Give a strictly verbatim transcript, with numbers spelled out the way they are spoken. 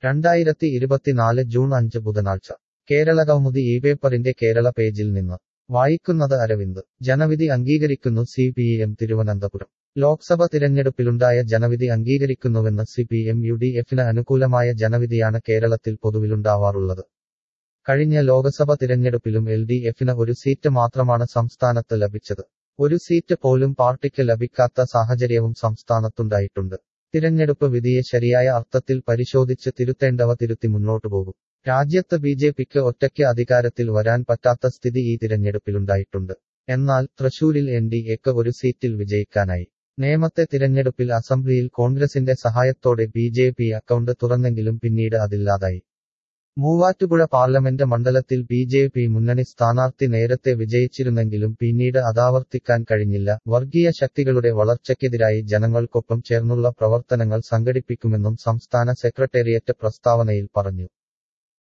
രണ്ടായിരത്തി ഇരുപത്തിനാല് ജൂൺ അഞ്ച് ബുധനാഴ്ച കേരളകൗമുദി ഈ പേപ്പറിന്റെ കേരള പേജിൽ നിന്ന് വായിക്കുന്നത് അരവിന്ദ് ജനവിധി അംഗീകരിക്കുന്നു C P M Thiruvananthapuram Lok Sabha തിരഞ്ഞെടുപ്പിലുണ്ടായ ജനവിധി അംഗീകരിക്കുന്നുവെന്ന് C P M U D എഫിന് അനുകൂലമായ ജനവിധിയാണ് കേരളത്തിൽ പൊതുവിലുണ്ടാവാറുള്ളത്. കഴിഞ്ഞ ലോക്സഭ തിരഞ്ഞെടുപ്പിലും എൽ ഡി എഫിന് ഒരു സീറ്റ് മാത്രമാണ് സംസ്ഥാനത്ത് ലഭിച്ചത്. ഒരു സീറ്റ് പോലും പാർട്ടിക്ക് ലഭിക്കാത്ത സാഹചര്യവും സംസ്ഥാനത്തുണ്ടായിട്ടുണ്ട്. തിരഞ്ഞെടുപ്പ് വിധിയെ ശരിയായ അർത്ഥത്തിൽ പരിശോധിച്ച് തിരുത്തേണ്ടവ തിരുത്തി മുന്നോട്ടു പോകും. രാജ്യത്ത് ബി ജെ പിക്ക് ഒറ്റയ്ക്ക് അധികാരത്തിൽ വരാൻ പറ്റാത്ത സ്ഥിതി ഈ തിരഞ്ഞെടുപ്പിലുണ്ടായിട്ടുണ്ട്. എന്നാൽ തൃശൂരിൽ എൻ ഡി എക്ക് ഒരു സീറ്റിൽ വിജയിക്കാനായി. നേമത്തെ തിരഞ്ഞെടുപ്പിൽ അസംബ്ലിയിൽ കോൺഗ്രസിന്റെ സഹായത്തോടെ ബി ജെ പി അക്കൗണ്ട് തുറന്നെങ്കിലും പിന്നീട് അതില്ലാതായി. മൂവാറ്റുപുഴ പാർലമെന്റ് മണ്ഡലത്തിൽ ബി ജെ പി മുന്നണി സ്ഥാനാർത്ഥി നേരത്തെ വിജയിച്ചിരുന്നെങ്കിലും പിന്നീട് അതാവർത്തിക്കാൻ കഴിഞ്ഞില്ല. വർഗീയ ശക്തികളുടെ വളർച്ചയ്ക്കെതിരായി ജനങ്ങൾക്കൊപ്പം ചേർന്നുള്ള പ്രവർത്തനങ്ങൾ സംഘടിപ്പിക്കുമെന്നും സംസ്ഥാന സെക്രട്ടേറിയറ്റ് പ്രസ്താവനയിൽ പറഞ്ഞു.